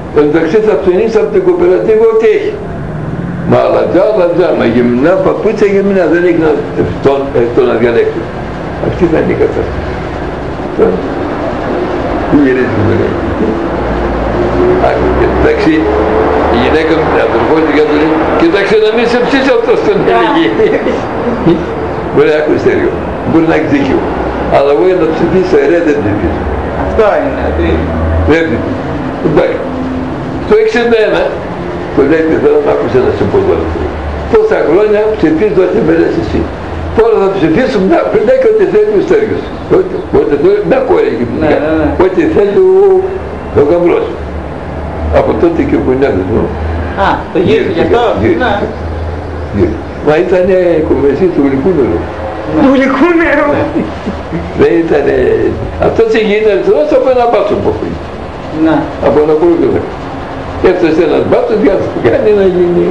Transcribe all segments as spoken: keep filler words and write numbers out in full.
Εντάξει θα ψωνίσει από την κοπερατίβα ό,τι έχει. Μα λατζά, λατζά, μα γυμνά, παπούτσια γυμνά, δεν έχει να, τον, ε, το να διαλέξει. Αυτή θα είναι η κατάσταση. Τι γυρίζει που λέει. Εντάξει, η γυναίκα μου, την αδερφός του γιατρού, κοίταξε να μην σε ψήσει αυτός τον έλεγε. Μπορεί να ακούσει τέλειο, μπορεί να έχει δίκιο. Αλλά εγώ για να ψηφίσω, ρε δεν ψηφίζω. Αυτό είναι, τι. Δεν ψηφίζω. Εντάξει. Το εξήντα ένα, το λέει και θέλω να άκουσε να σε πω τώρα. Τόσα χρόνια ψηφίζω ό,τι με λες εσύ. Τώρα θα ψηφίσουμε να πεντάει και ό,τι θέλει ο Στέργιος. Ό,τι θέλει, μια κόρη γυμνικά. Ό,τι θέλει ο γαμπρός. Από τότε και ο κουνιάδες μου. Α, το γύρισε γι' αυτό. Μα ήταν κομμεσί του γλυκού νερού. Του γλυκού νερού. Δεν ήταν... Αυτός έγινε όσο από ένα μπάτσο που έχει. Από ένα κουρούκο. Έφτασε ένας μπάτσος για να κάνει να γίνει...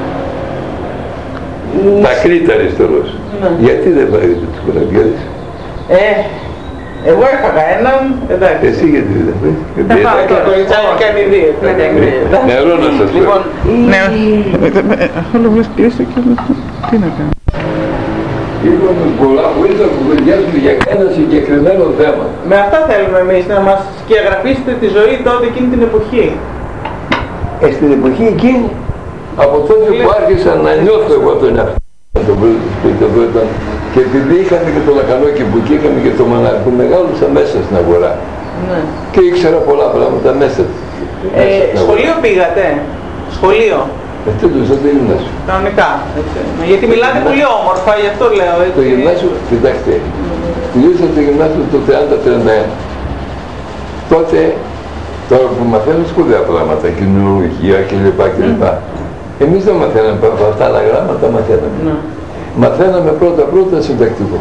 Τα Κρήτα αριστερός. Γιατί δεν πάρετε τους κουραμπιάδες. Ε, εγώ έφαγα έναν, εντάξει. Εσύ γιατί δεν πάρεις. Δεν πάω το κοριτσάκι κάνει δύο. Νερό να σας πω. Λοιπόν, ναι. Θέλω να κλείσω και τι να κάνω. Είπαμε πολλά που ήρθα που κουβεντιάζουμε για ένα συγκεκριμένο θέμα. Με αυτά θέλουμε εμείς να μας σκιαγραφίσετε τη ζωή τότε εκείνη την εποχή. Ε, στην εποχή εκείνη, από τότε που άρχισα να νιώθω εγώ τον εαυτό μου, και επειδή είχαμε και το λακανό και που είχαμε και το μανάρι που μεγάλωσα μέσα στην αγορά. Ναι. Και ήξερα πολλά πράγματα μέσα. Ε, σχολείο πήγατε, σχολείο. Αυτό το στο γυμνάσιο. Κανονικά, έτσι. Γιατί μιλάτε πολύ όμορφα, γι' αυτό λέω έτσι. Το γυμνάσιο, κοιτάξτε, τελείωσα το γυμνάσιο το τριάντα τριάντα ένα. Τότε, τώρα που μαθαίνουμε σπουδαία πράγματα, κοινωνία κλπ. κλπ. Εμείς δεν μαθαίναμε από αυτά τα γράμματα, μαθαίναμε. Mm. Μαθαίναμε πρώτα-πρώτα συντακτικό.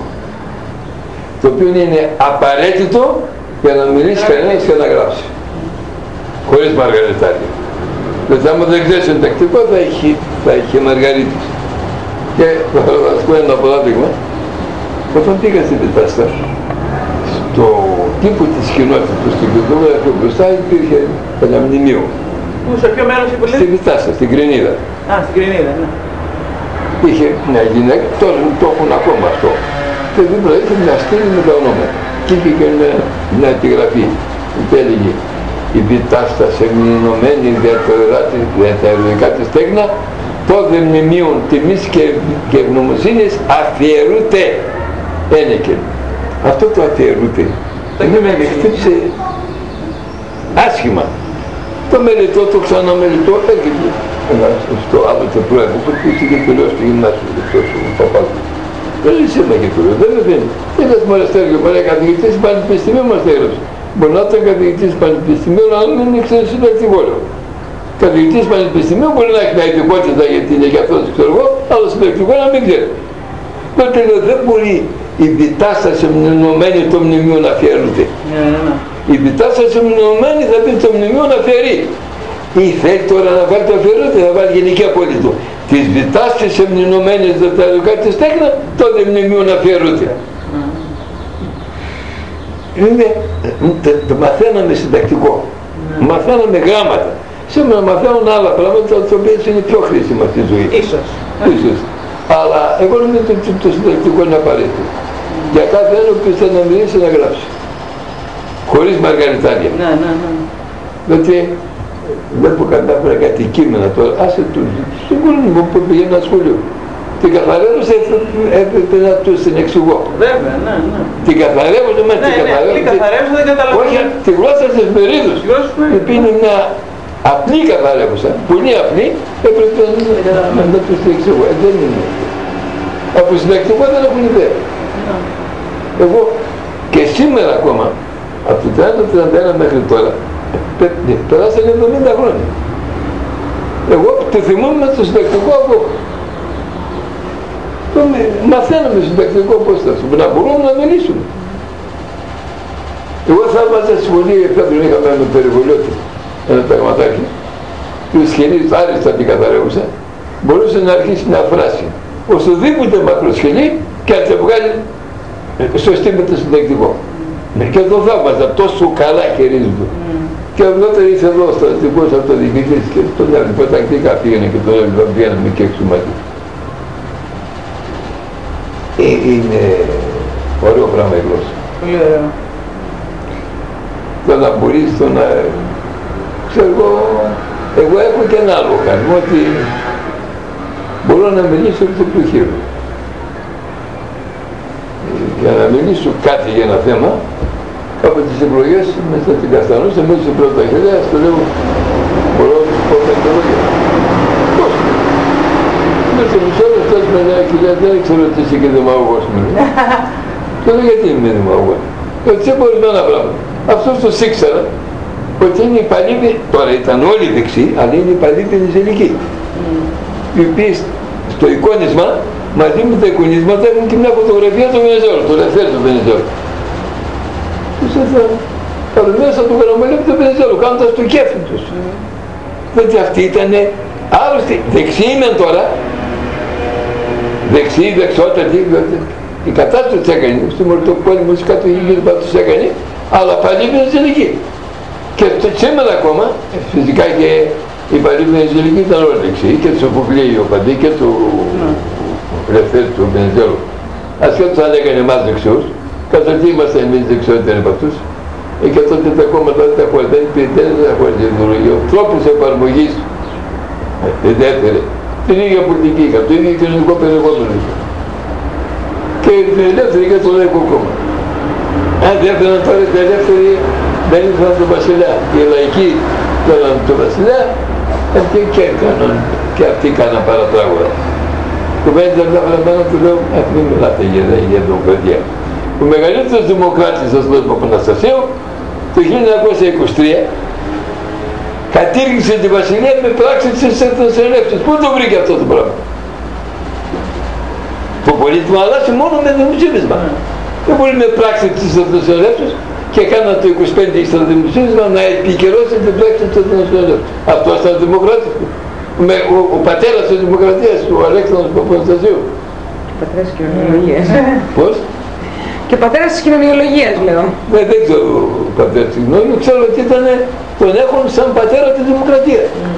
Το οποίο είναι απαραίτητο για να μιλήσει κανένας και να γράψει. Χωρίς μαργαριτάρια. Δηλαδή άμα δεν ξέρει συντακτικό θα έχει, θα έχει μαργαρίτης. Και θα σας πω ένα παράδειγμα. Όταν πήγα στην Πιτάστα, στο τύπο της κοινότητας του στην Κρητοβουλία μπροστά υπήρχε ένα μνημείο. Πού, σε ποιο μέρος είπε? Στην Πιτάστα, στην Κρινίδα. Α, στην Κρινίδα, ναι. Είχε μια γυναίκα, τώρα το έχουν ακόμα αυτό. Και δίπλα είχε μια στήλη με τα ονόματα. Και είχε και μια, μια επιγραφή που έλεγε η Βιτάστα σε μνημονωμένη για τα ερωικά της τέκνα, τότε μνημείων τιμής και, και ευγνωμοσύνης αφιερούται ένεκεν. Αυτό το αφιερούται. Δεν με χτύψε άσχημα. Το μελετώ, το ξαναμελετώ, έρχεται στο άλλο το πρόεδρο που είχε και τελειώσει στο γυμνάσιο, ο παπάς μου. Δεν είσαι με και τώρα, δεν με δίνει. Είδες μωρέ Στέργιο, μωρέ καθηγητής πανεπιστημίου μας έγραψε. Μπορεί να ήταν καθηγητής πανεπιστημίου, αλλά δεν ήξερε συντακτικό. Καθηγητής πανεπιστημίου μπορεί να έχει μια ειδικότητα γιατί είναι για αυτό, ξέρω εγώ, αλλά συντακτικό να μην ξέρει. Τότε λέω, δεν μπορεί η βιτάσταση μνημονωμένη το μνημείο να αφιερούνται. Η βιτάσταση μνημονωμένη θα πει το μνημείο να αφιερεί. Ή θέλει τώρα να βάλει το αφιερούνται, θα βάλει γενική απολύτω. Τις βιτάστες εμνημονωμένες για τα ερωικά της τέκνα, τότε μνημείο να αφιερούνται. Είναι, το μαθαίναμε συντακτικό, mm. μαθαίναμε γράμματα. Σήμερα μαθαίνουν άλλα πράγματα, τα οποία είναι πιο χρήσιμα στη ζωή. Ίσως. Ίσως. Αλλά εγώ νομίζω ότι το συντακτικό είναι απαραίτητο. Mm. Για κάθε ένα που θέλει να μιλήσει να γράψει. Χωρίς μαργαριτάρια. Ναι, ναι, ναι. Διότι βλέπω κατάφερα κάτι κείμενα τώρα, άσε τους, στον κόσμο μου που πήγαινε ένα σχολείο. Την καθαρεύουσα έπρεπε να τους την εξηγώ. Βέβαια, ναι, ναι. Την καθαρεύουσα, μα την καθαρεύουσα. Ναι, την καθαρεύουσα δεν καταλαβαίνω. Όχι, τη γλώσσα της μερίδους. Επειδή είναι μια απλή καθαρεύουσα, πολύ απλή, έπρεπε να τους την εξηγώ. Ε, δεν είναι. Από συντακτικό δεν έχουν ιδέα. Εγώ και σήμερα ακόμα, από το τριάντα τριάντα ένα μέχρι τώρα, περάσανε εβδομήντα χρόνια. Εγώ το θυμόμουν στο συντακτικό από μαθαίναμε συντακτικό πώς θα σου, να μπορούμε να μιλήσουμε. Εγώ θα έβαζα στη σχολή, εφέτον είχαμε ένα περιβολιώτη, ένα πραγματάκι, του σχελής άριστα την καθαρεύουσα, μπορούσε να αρχίσει μια φράση. Οσοδήποτε μακροσχελή και να τη βγάλει σωστή με το συντακτικό. Και το θαύμαζα, τόσο καλά χειρίζεται. Και αργότερα ήρθε εδώ στρατηγός αυτοδιοικητής και τον έλεγε τακτικά πήγαινε και τον έλεγε βγαίναμε και έξω μαζί. Ε, είναι ωραίο πράγμα η γλώσσα. Πολύ ωραίο. Το να μπορείς το να... Ξέρω εγώ, εγώ έχω και ένα άλλο χαρμό ότι μπορώ να μιλήσω και το πιο χείρο. Για να μιλήσω κάτι για ένα θέμα, από τις εκλογές μέσα στην Καστανούσα, μέσα στην πρώτα χιλιά, στο λέω, μπορώ να σου πω πέντε λόγια. Πώς? Μέσα στο μισό λεπτό με μια χιλιά, δεν ξέρω ότι είσαι και δημαγωγός μου. Και λέω, γιατί είμαι δημαγωγός? Γιατί σε ορισμένα πράγματα. Αυτός το ήξερα, ότι είναι οι παλίποι, τώρα ήταν όλοι δεξιοί, αλλά είναι οι παλίποι νηζελικοί. Οι οποίοι στο εικόνισμα, μαζί με τα εικονίσματα έχουν και μια φωτογραφία του Βενιζέλου, του Λεφέρ του Βενιζέλου. Τους έφερα παρομοίωσα του γραμμαλίου του Βενιζέλου, κάνοντας το κέφι τους. Διότι αυτοί ήταν άρρωστοι, δεξιοί μεν τώρα, δεξιοί, δεξιότατοι, η κατάσταση τους έκανε, στο Μορτοπόλεμο, στις κατοχικές τους έκανε, αλλά πάλι Βενιζελικοί. Και σήμερα ακόμα, φυσικά και οι παλιοί Βενιζελικοί ήταν όλοι δεξιοί, και του Σοφοκλή ο Παντή και του Λευτέρη του Βενιζέλου. Ασχέτως αν έκανε εμάς δεξιούς, κατά τι είμαστε εμείς δεξιότεροι από αυτούς, ε, και τότε τα κόμματα δεν τα χωρίζουν, δεν τα χωρίζουν ιδεολογία. Ο τρόπος εφαρμογής ιδιαίτερη, την ίδια πολιτική είχα, το ίδιο κοινωνικό περιεχόμενο είχα. Και την ελεύθερη και το Λαϊκό Κόμμα. Αν δεν έφεραν τώρα την ελεύθερη, δεν ήθελαν τον Βασιλιά. Οι λαϊκοί θέλαν τον Βασιλιά, αυτοί και έκαναν, και αυτοί κάναν παρατράγωδα. Κουβέντα τα βρεμένα του λέω, α, μην μιλάτε για, για δημοκρατία. Ο μεγαλύτερος δημοκράτης στο Λόγο Παπαναστασίου, το χίλια εννιακόσια είκοσι τρία, κατήργησε τη Βασιλεία με πράξη της εθνοσυνέλευσης. Πού το βρήκε αυτό το πράγμα? Το πολίτημα αλλάζει μόνο με δημοσίευμα. Δεν μπορεί με πράξη της εθνοσυνέλευσης και κάνα το είκοσι πέντε στο δημοσίευμα να επικαιρώσει την πράξη της εθνοσυνέλευσης. Αυτό ήταν δημοκράτης. Με, ο, ο πατέρας της δημοκρατίας, ο Αλέξανδρος Παπαναστασίου. Ο πατέρας της κοινωνιολογίας. Πώς? Και ο πατέρας της κοινωνιολογίας, λέω. Ναι, δεν ξέρω ο πατέρας της κοινωνιολογίας, ξέρω ότι ήταν, τον έχουν σαν πατέρα της δημοκρατίας. Mm.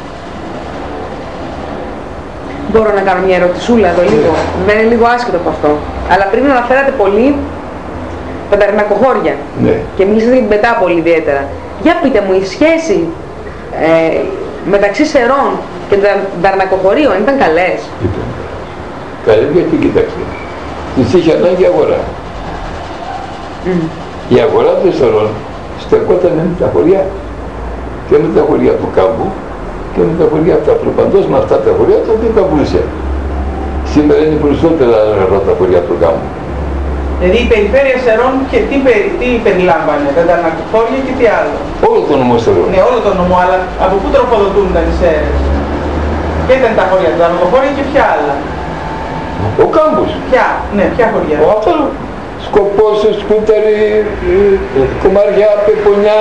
Μπορώ να κάνω μια ερωτησούλα εδώ λίγο. Δεν είναι λίγο άσχετο από αυτό. Αλλά πριν αναφέρατε πολύ τα ταρνακοχώρια. Ναι. Και μιλήσατε για την Πετάπολη ιδιαίτερα. Για πείτε μου, η σχέση ε, μεταξύ Σερών και των ταρνακοχωρίων ήταν καλές? Ήταν καλές γιατί κοιτάξτε. Τους είχε ανάγκη αγορά. Mm. Η αγορά των Σερών στεκόταν με τα χωριά. Και με τα χωριά του κάμπου και με τα χωριά αυτά. Προπαντός με αυτά τα χωριά τα οποία καμπούσια. Σήμερα είναι περισσότερα αργά τα χωριά του κάμπου. Δηλαδή η περιφέρεια Σερών και τι, περι, τι περιλάμβανε, τα ταρνακοχώρια και τι άλλο? Όλο το νομό Σερών. Ναι, όλο το νομό, αλλά από πού τροφοδοτούνταν οι Σέρες? Ποια ήταν τα χωριά, τα ταρνακοχώρια και ποια άλλα? Ο κάμπος. Ποια, ναι, ποια χωριά? Ο αυτό, Σκοπός, Σκούτερη, Κομμαριά, Πεπονιά,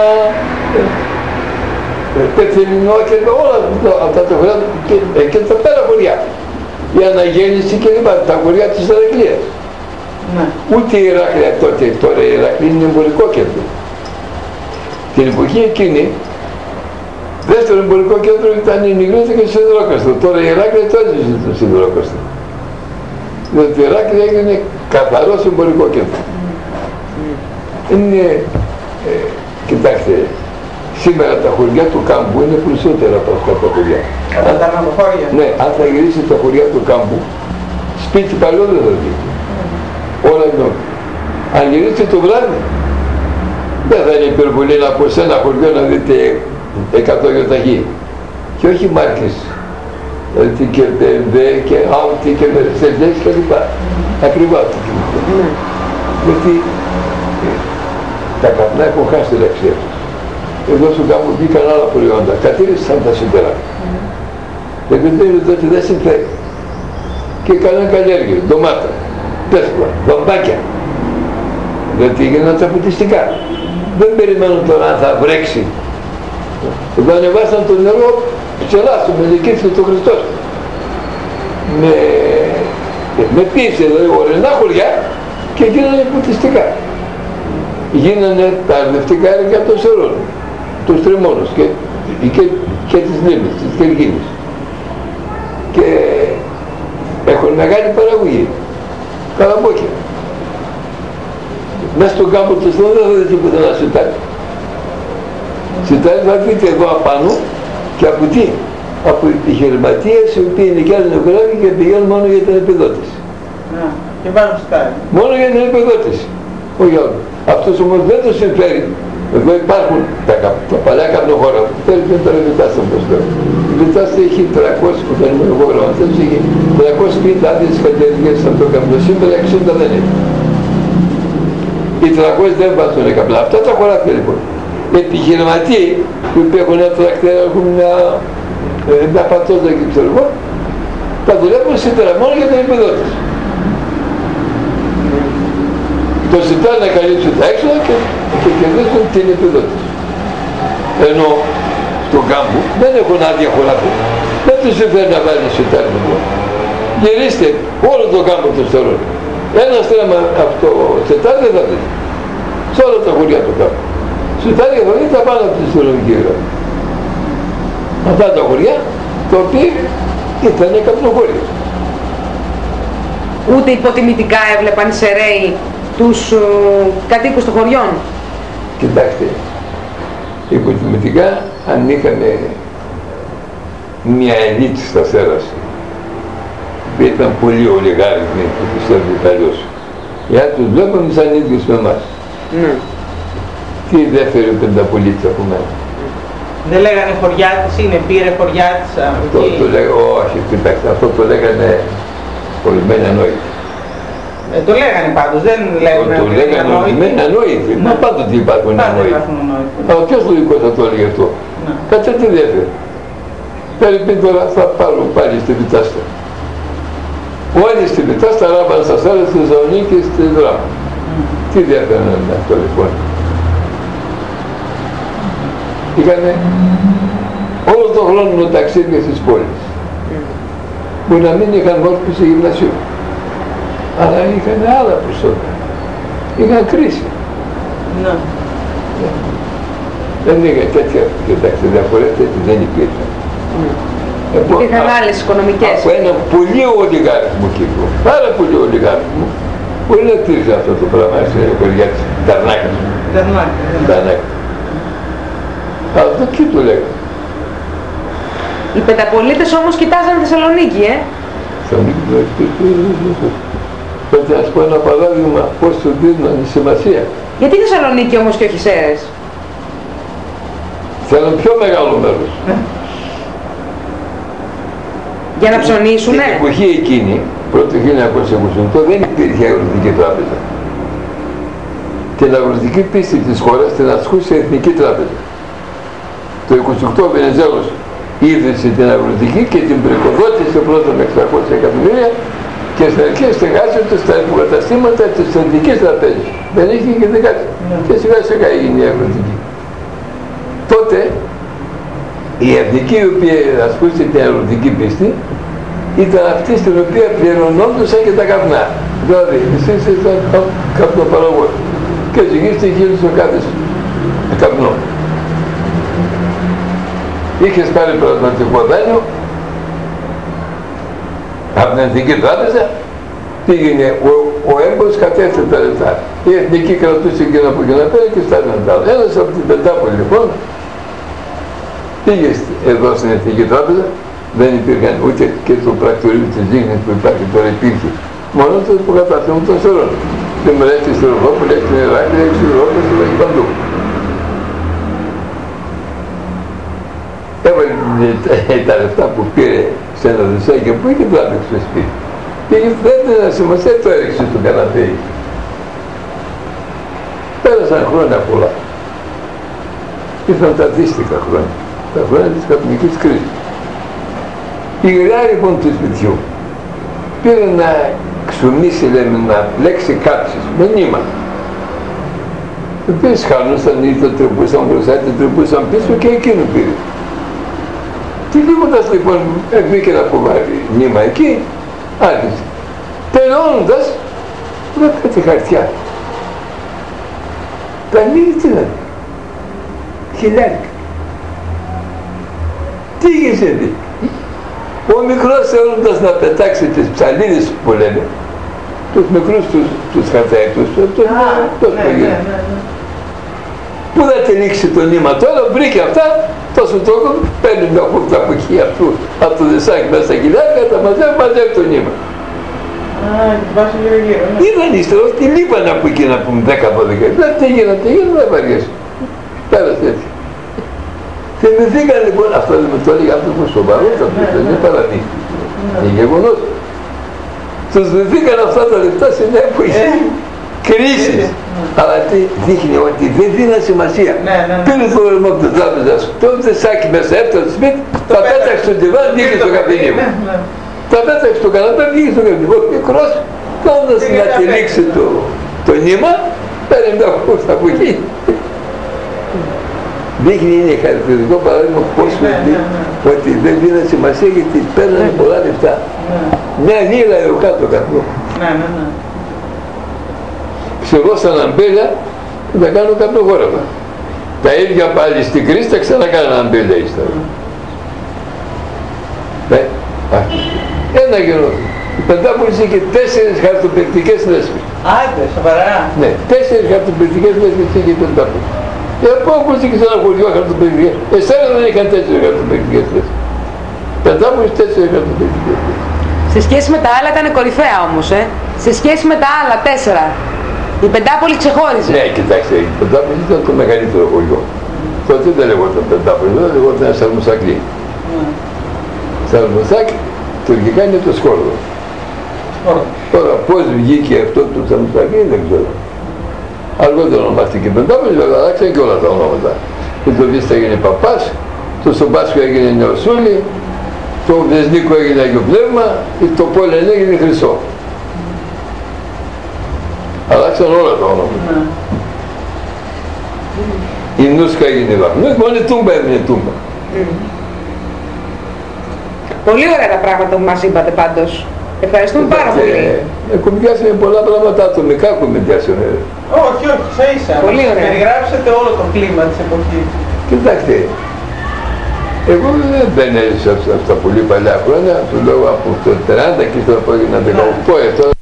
Πεθυμινό και όλα αυτά τα χωριά και, και τα πέρα χωριά. Η Αναγέννηση και λοιπά, τα χωριά της Ηρακλείας. Ναι. Ούτε η Ηράκλεια τότε, τώρα η Ηράκλεια είναι εμπορικό κέντρο. Την εποχή εκείνη, δεύτερο εμπορικό κέντρο ήταν η Νιγρούτα και το Σιδηρόκαστρο. Τώρα η Ηράκλεια το έζησε στο Σιδηρόκαστρο. Διότι η Ηράκλεια έγινε καθαρός εμπορικό κέντρο. Είναι, ε, κοιτάξτε, σήμερα τα χωριά του κάμπου είναι περισσότερα από αυτά τα χωριά. Από τα ταρνακοχώρια. Ναι, αν θα γυρίσει τα χωριά του κάμπου, σπίτι παλιό δεν θα δει. Όλα είναι. Αν γυρίσετε το βράδυ, δεν θα είναι υπερβολή να από σε ένα χωριό να δείτε εκατό γιοταχή. Και όχι μάρκες. Δηλαδή και μπι εμ ντάμπλιου και Audi και Mercedes και λοιπά. Ακριβά το κινητό. Γιατί τα καπνά έχουν χάσει την αξία τους. Εδώ στον κάμπο βγήκαν άλλα προϊόντα. Κατήρισαν τα σιτέρα. Γιατί δεν συμφέρει. Και κάναν καλλιέργεια, ντομάτα, πέσπα, βαμβάκια. Γιατί έγιναν τα φοιτιστικά. Δεν περιμένουν τώρα αν θα βρέξει. Εδώ ανεβάσαν το νερό ψηλά στο Μελικίθιο του Χριστός. Με, με πίεση δηλαδή ορεινά χωριά και γίνανε φοιτιστικά. Γίνανε τα αρδευτικά έργα των Σερών. τους τριμώνους και, και, και τις λίμνες, της Κελγίνης. Και έχουν μεγάλη παραγωγή, καλαμπόκια. Μέσα στον κάμπο του Θεού δεν θα δείτε πουθενά σιτάρι. Σιτάρι θα δείτε εδώ απάνω και από τι? Από επιχειρηματίες οι οποίοι νοικιάζουν νεκράκι και πηγαίνουν μόνο για την επιδότηση. Ναι, και βάλουν σιτάρι. Μόνο για την επιδότηση. Όχι άλλο. Αυτός όμως δεν το συμφέρει. Εδώ υπάρχουν τα, τα παλιά καπνοχώρα που θέλει και τώρα Βιτάστα όπως λέω. Η Βιτάστα έχει τριακόσιες που θα είμαι εγώ γραμματές, έχει τριακόσιες πενήντα άδειες καλλιεργίες από το καπνό. Σήμερα εξήντα δεν είναι. Οι τριακόσιες δεν βάζουν καπνά. Αυτά τα χωράφια λοιπόν. Οι επιχειρηματίες που έχουν ένα τρακτέρα, έχουν μια, μια πατώτα και ξέρω εγώ, τα δουλεύουν σήμερα μόνο για την επιδότηση. Το ζητάνε να καλύψουν τα έξοδα και, και κερδίσουν την επιδότηση. Ενώ στον κάμπο δεν έχουν άδεια χωράφια. Δεν τους συμφέρει να βάλει σιτάρι λοιπόν. Γυρίστε όλο τον κάμπο των στερών. Ένα στρέμμα από το σιτάρι δεν θα δείτε. Σε όλα τα χωριά του κάμπου. Σιτάρι θα δείτε πάνω από τη στρολογική γραμμή. Αυτά τα χωριά τα οποία ήταν καπνοχώρια. Ούτε υποτιμητικά έβλεπαν οι Σεραίοι τους uh, κατοίκους των χωριών. Κοιτάξτε, υποτιμητικά αν είχαμε μια ελίτ στα Σέραση που ήταν πολύ ολιγάριθμοι που πιστεύω καλώς, γιατί τους βλέπαμε σαν ίδιους με εμάς. Ναι. Τι δεύτερη πενταπολίτης από μένα. Δεν λέγανε χωριάτης, είναι πήρε χωριάτης. Αυτό το λέγανε, όχι, κοιτάξτε, αυτό το λέγανε ορισμένοι ανόητοι. Ε, το λέγανε πάντως, δεν λέγανε το, το λέγανε ορισμένοι ανόητοι. Μα πάντοτε υπάρχουν ανόητοι. Αλλά ποιος λογικός θα το έλεγε αυτό. Ναι. Κάτσε τι διέφερε. Περίπου τώρα θα πάρουν πάλι στη Βιτάστα. Όλοι στη Βιτάστα ράμπαν στα Σέρρα, στη Θεσσαλονίκη και στη Δράμα. Mm. Τι διέφεραν αυτό λοιπόν. Είχανε όλο τον χρόνο ταξίδια στις πόλεις. Mm. Που να μην είχαν μόρφωση γυμνασίου. Αλλά είχαν άλλα προσώτα. Είχαν κρίση. Ναι. Yeah. Δεν είχαν τέτοια, κοιτάξτε, διαφορές τέτοιες δεν υπήρχαν. Mm. Υπήρχαν άλλες οικονομικές. Από έναν πολύ ολιγάριθμο κύκλο, πάρα πολύ ολιγάριθμο, μπορεί να κτίριζε αυτό το πράγμα σε χωριά της Ταρνάκας. Ταρνάκα. Αλλά το εκεί το λέγανε. Οι πενταπολίτες όμως κοιτάζαν Θεσσαλονίκη, ε. Θεσσαλονίκη το έχει. Πρέπει να σου πω ένα παράδειγμα πώς του δίνουν σημασία. Γιατί Θεσσαλονίκη όμως και όχι Σέρρες? Θέλουν πιο μεγάλο μέρος. Για να ψωνίσουνε. Στην εποχή εκείνη, πρώτο χίλια εννιακόσια είκοσι οκτώ, δεν υπήρχε αγροτική τράπεζα. Την αγροτική πίστη της χώρας την ασκούσε η Εθνική Τράπεζα. Το είκοσι οκτώ ο Βενιζέλος ίδρυσε την αγροτική και την πρικοδότησε πρώτα με εξακόσια εκατομμύρια και στην αρχή στεγάζεται στα υποκαταστήματα της Εθνικής Τραπέζης. Δεν είχε και δεν κάτι. Yeah. Και σιγά σιγά έγινε η αγροτική. Τότε η εθνική η οποία ασκούσε την αγροτική πίστη ήταν αυτή στην οποία πληρωνόντουσαν και τα καπνά. Δηλαδή, εσύ είσαι καπνοπαραγωγός και ζυγίστε γύρω στο κάθε καπνό. Είχες πάρει πραγματικό δάνειο από την Εθνική Τράπεζα, πήγαινε ο, ο έμπορος κατέθετε τα λεφτά. Η Εθνική κρατούσε και από εκεί να πέρα και στάζανε τα άλλα. Ένας από την Πεντάπολη λοιπόν πήγε εδώ στην Εθνική Τράπεζα, δεν υπήρχαν ούτε και το πρακτορείο της Ζήγνης που υπάρχει τώρα υπήρχε, μόνο το υποκαταστήμα των Σερών. Την μελέτη στην Ροδόπολη, στην Ηράκλεια, στην Ευρώπη, στην παντού. Έβαλε τα λεφτά που πήρε σε ένα δεσσάκι που είχε τράβηξει στο σπίτι. Και δεν έδινε σημασία, το έριξε στο καναπέ. Πέρασαν χρόνια πολλά. Ήρθαν τα δύστιχα χρόνια, τα χρόνια της καπνικής κρίσης. Η γριά λοιπόν του σπιτιού πήρε να ξουμίσει, λέμε, να πλέξει κάψεις με νήμα. Οι οποίοι χάνουσαν ή το τρυπούσαν μπροστά, το τρυπούσαν πίσω και εκείνο πήρε. Και λίγοντας λοιπόν βγήκε ένα κουβάρι νήμα εκεί, άρχισε. Τελειώνοντας, βρέθηκα τη χαρτιά. Τα ανοίγει τι να δει. Χιλιάρικα. Τι γίνεται. Ο μικρός θέλοντας να πετάξει τις ψαλίδες που λέμε, τους μικρούς τους, τους χαρταίτους, τους ναι, πού θα τυλίξει το νήμα τώρα, βρήκε αυτά, τόσο τόκο, παίρνει μια χούρτα από εκεί, αυτού, από το δεσάκι μέσα στα κοιλάκια, τα μαζεύει, μαζεύει το νήμα. Α, την πάση γύρω γύρω, ναι. Είδαν ύστερα, τι λείπαν από εκεί να πούμε δέκα από δέκα. Δεν τι γίνανε, τι γίνανε, δεν βαριέσαι. Πέρασε έτσι. Θυμηθήκαν λοιπόν, αυτό δεν με το έλεγε άνθρωπος σοβαρός, δεν είναι παραμύθι. Είναι γεγονός. Τους θυμηθήκαν αυτά τα λεπτά σε μια εποχή κρίσης. Αλλά τι δείχνει ότι δεν δίνει σημασία. Πήρε το ρεμό από την τράπεζα σου, το δεσάκι μέσα, έπτω το σπίτι, τα πέταξε στο τιβάν, βγήκε στο καπνί μου. Τα πέταξε στο καναπέ, βγήκε στο καπνί μου. Μικρός, κάνοντας να τυλίξει το νήμα, παίρνει μια χούφτα από εκεί. Δείχνει, είναι χαρακτηριστικό παράδειγμα πώς ναι, ναι, ναι. ότι δεν δίνει σημασία γιατί παίρνανε ναι. πολλά λεφτά. Ναι. Μια λίρα εδώ κάτω κάτω. Ναι, ναι, ναι. Ψεγώ σαν αμπέλια θα κάνω κάποιο γόρευα. Τα ίδια πάλι στην κρίση τα ξανακάνω αμπέλια ύστερα. Ναι, ένα γερό. Η Πεντάπολης είχε τέσσερις χαρτοπαικτικές λέσχες. Άντε, σοβαρά. Ναι, τέσσερις χαρτοπαικτικές λέσχες είχε η Πεντάπολης. Και από όπου είχε σε ένα χωριό χαρτοπαικτικές. Εσένα δεν είχαν τέσσερις χαρτοπαικτικές λέσχες. Πεντάπολης τέσσερις χαρτοπαικτικές λέσχες. Σε σχέση με τα άλλα ήταν κορυφαία όμως, ε. Σε σχέση με τα άλλα τέσσερα. Η Πεντάπολη ξεχώριζε. Ναι, κοιτάξτε, η Πεντάπολη ήταν το μεγαλύτερο χωριό. Τότε δεν λεγόταν Πεντάπολη, δεν λεγόταν Σαρμουσάκλη. Σαρμουσάκ, τουρκικά είναι το Σκόρδο. Τώρα πώς βγήκε αυτό το Σαρμουσάκλη δεν ξέρω. Αργότερα ονομάστηκε Πεντάπολη, βέβαια αλλάξαν και όλα τα ονόματα. Το Βίστα έγινε Παπάς, το Σομπάσκο έγινε Νεοσούλη, το Βεσνίκο έγινε Αγιο Πνεύμα, το Πόλεν έγινε Χρυσό. Αλλάξαν όλα τα ονόματα. Η Νούσκα έγινε Βαχνούς, μόνο η Τούμπα έμεινε Τούμπα. Πολύ ωραία τα πράγματα που μας είπατε πάντως. Ευχαριστούμε πάρα πολύ. Κουμπιάσαμε πολλά πράγματα ατομικά κουμπιάσαμε. Όχι, όχι, ίσα ίσα. Πολύ ωραία. Περιγράψετε όλο το κλίμα της εποχής. Κοιτάξτε, εγώ δεν έζησα αυτά πολύ παλιά χρόνια, του λέω από το τριάντα και ύστερα που έγινα δεκαοκτώ ετών.